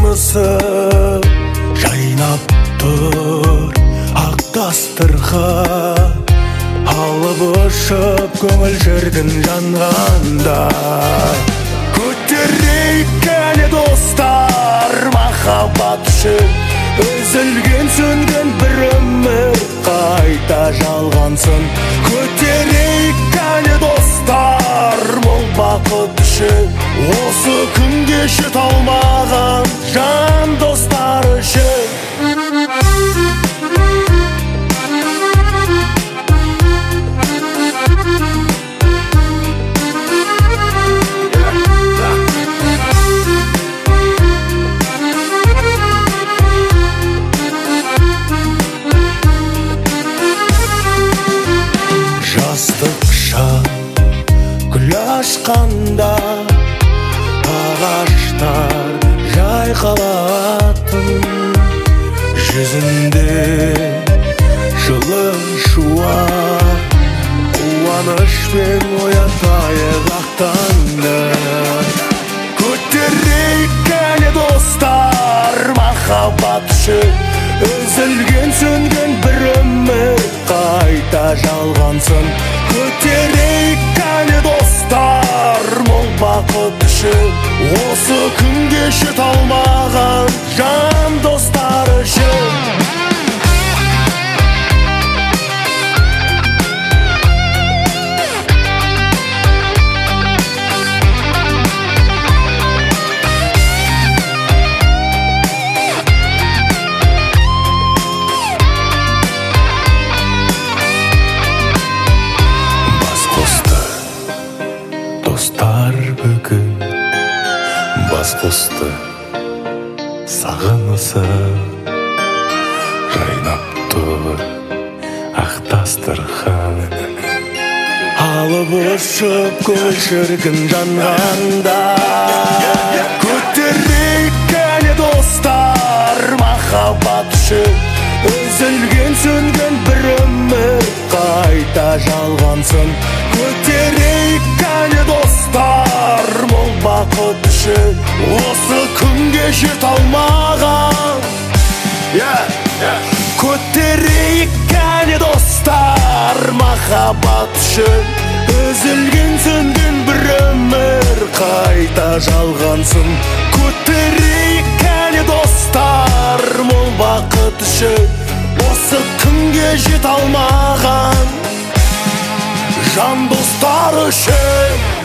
сағынысы жайнап тұр ақ дастархан, алып ұшып көңіл шіркін жанғанда. Көтерейік кәне достар, махаббат үшін үзілген сөнген бір өмір қайта жалғансын. Көтерейік кәне достар, мол бақыт үшін осы күнге жете алмаған жан достар үшін. Жастықша гүл ашқанда ағаштар жайқалатын, жүзінде жылы шуақ қуанышпен оятайық ақ таңды. Көтерейік кәне достар, махаббат үшін үзілген сөнген бір өмір қайта жалғансын. Көтерейік кәне достар, мол бақыт үшін осы күнге жете алмаған жан достар үшін. Достар бүгін бас қосты, сағынысы жайнап тұр ақ дастархан, алып ұшып көңіл шіркін жанғанда. Көтерейік кәне достар, махаббат үшін үзілген сөнген бір өмір қайта жалғансын. Көтерейік кәне достар, мол бақыт үшін осы күнге жете алмаған. Көтерейік кәне достар, махаббат үшін үзілген сөнген бір өмір қайта жалғансын. Көтерейік кәне достар, мол бақыт үшін осы күнге жете алмаған жан достар үшін.